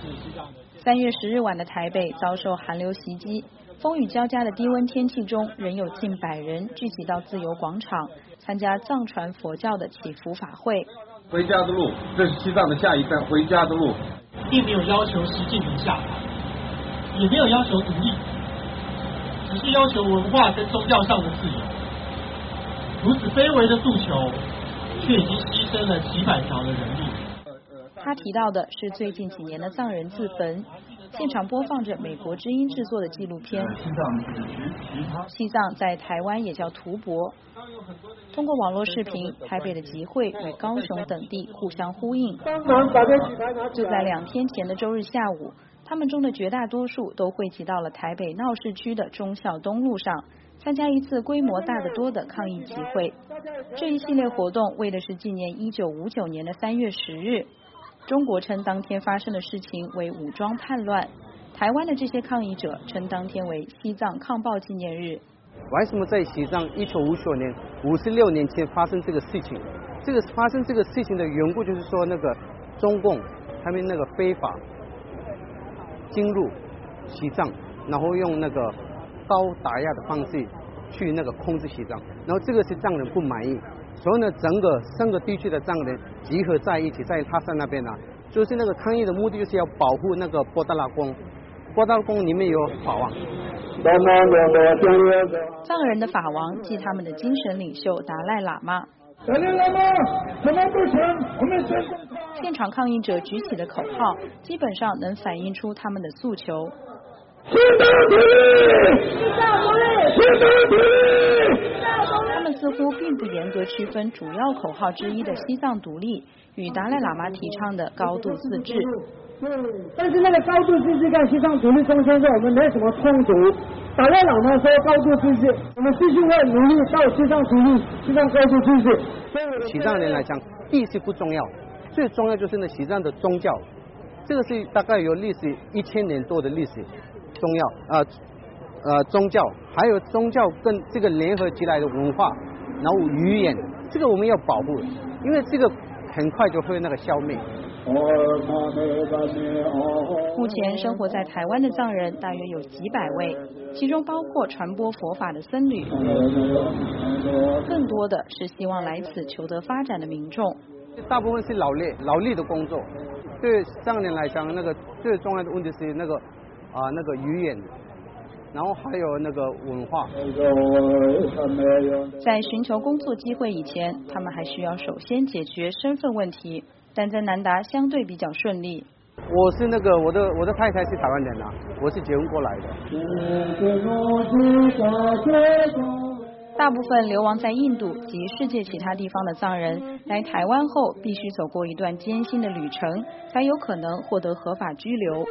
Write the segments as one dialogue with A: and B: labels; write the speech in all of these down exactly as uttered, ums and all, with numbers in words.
A: 三月十日晚的台北遭受寒流袭击，风雨交加的低温天气中，仍有近百人聚集到自由广场参加藏传佛教的祈福法会。
B: 回家的路，这是西藏的下一站，回家的路。
C: 并没有要求习近平下台，也没有要求独立，只是要求文化跟宗教上的自由。如此卑微的诉求，却已经牺牲了几百条的人命。
A: 他提到的是最近几年的藏人自焚，现场播放着美国之音制作的纪录片。西藏在台湾也叫图博。通过网络视频，台北的集会与高雄等地互相呼应。就在两天前的周日下午，他们中的绝大多数都汇集到了台北闹市区的忠孝东路上，参加一次规模大得多的抗议集会。这一系列活动为的是纪念一九五九年的三月十日。中国称当天发生的事情为武装叛乱，台湾的这些抗议者称当天为西藏抗暴纪念日。
D: 为什么在西藏一九五九年五十六年前发生这个事情？这个发生这个事情的缘故就是说，那个中共他们那个非法进入西藏，然后用那个高打压的方式去那个控制西藏，然后这个是藏人不满意，所以呢，整个三个地区的藏人集合在一起，在他山那边呢、啊，就是那个抗议的目的就是要保护那个波达拉宫，波达拉宫里面有法王。
A: 藏人的法王即他们的精神领袖达赖喇嘛。
E: 达赖喇嘛，什么不成？我们宣布。
A: 现场抗议者举起的口号，基本上能反映出他们的诉求。
E: 西藏独立！西藏独立！西藏独立！
A: 他们似乎并不严格区分主要口号之一的西藏独立与达赖喇嘛提倡的高度自治。
E: 但是那个高度自治跟西藏独立中间，我们没有什么冲突。达赖喇嘛说高度自治，我们继续会努力到西藏独立、西藏高度自治。
D: 西藏人来讲，地势不重要，最重要就是那西藏的宗教，这个是大概有历史一千年多的历史，重要啊呃宗教，还有宗教跟这个联合起来的文化，然后语言，这个我们要保护，因为这个很快就会那个消灭。
A: 目前生活在台湾的藏人大约有几百位，其中包括传播佛法的僧侣，更多的是希望来此求得发展的民众。
D: 大部分是劳力劳力的工作，对藏人来讲，那个最重要的问题是那个啊、呃、那个语言，然后还有那个文化。
A: 在寻求工作机会以前，他们还需要首先解决身份问题，但在南达相对比较顺利。
D: 我是那个我的我的太太是台湾人啊，我是结婚过来的。
A: 大部分流亡在印度及世界其他地方的藏人来台湾后，必须走过一段艰辛的旅程，才有可能获得合法居留。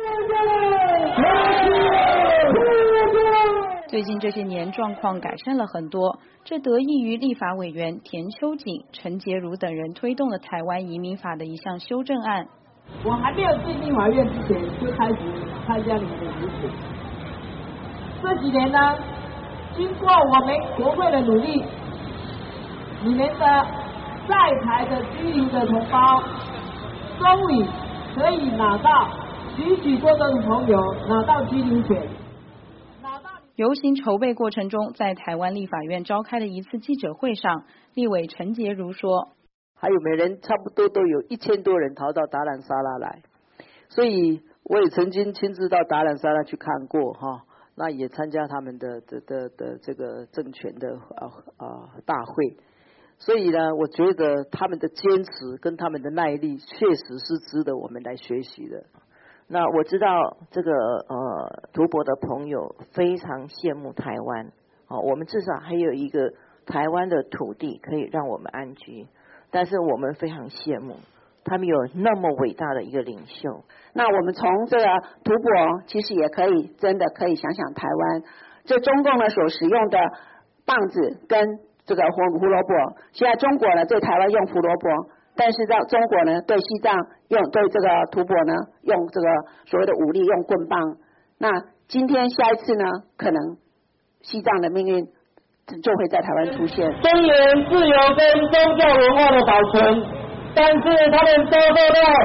A: 最近这些年状况改善了很多，这得益于立法委员田秋瑾、陈洁如等人推动了台湾移民法的一项修正案。
F: 我还没有进立法院之前就开始参加你们的游行，这几年呢，经过我们国会的努力，你们的在台的居留的同胞，终于可以拿到许许多多的朋友拿到居留权。
A: 游行筹备过程中，在台湾立法院召开的一次记者会上，立委陈洁如说，
G: 还有每人差不多都有一千多人逃到达兰萨拉来，所以我也曾经亲自到达兰萨拉去看过哈，那也参加他们的的的的这个政权的啊啊大会，所以呢，我觉得他们的坚持跟他们的耐力确实是值得我们来学习的。
H: 那我知道这个呃图博的朋友非常羡慕台湾，哦，我们至少还有一个台湾的土地可以让我们安居，但是我们非常羡慕他们有那么伟大的一个领袖。
I: 那我们从这个图博其实也可以真的可以想想台湾，这中共呢所使用的棒子跟这个胡胡萝卜，现在中国呢对台湾用胡萝卜，但是在中国呢对西藏用对这个图博呢用这个所谓的武力用棍棒。那今天下一次呢，可能西藏的命运就会在台湾出现。
E: 尊严、自由跟宗教文化的保存，但是他们遭受到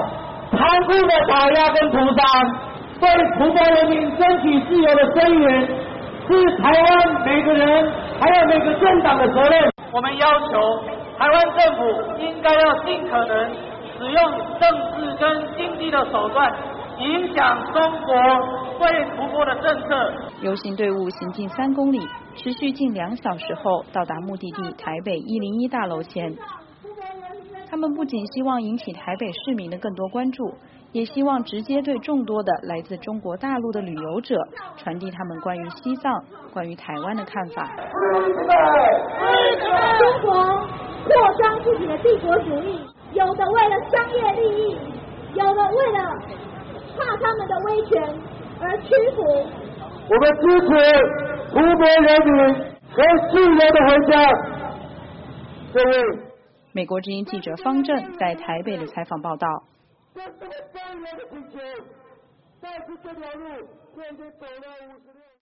E: 残酷的打压跟屠杀，为吐蕃人民争取自由的声援，是台湾每个人还有每个政党的责任。
F: 我们要求台湾政府应该要尽可能使用政治跟经济的手段，影响中国对吐蕃的政策。
A: 游行队伍行进三公里，持续近两小时后，到达目的地台北一零一大楼前。他们不仅希望引起台北市民的更多关注，也希望直接对众多的来自中国大陆的旅游者传递他们关于西藏、关于台湾的看法。
J: 中国扩张自己的帝国主义，有的为了商业利益，有的为了怕他们的威权而屈服。
E: 我们支持吐蕃人民和自由的回家。各位，
A: 美国之音记者方正在台北的采访报道。
E: 在这个三年的请求，但是这条路现在走了五十年。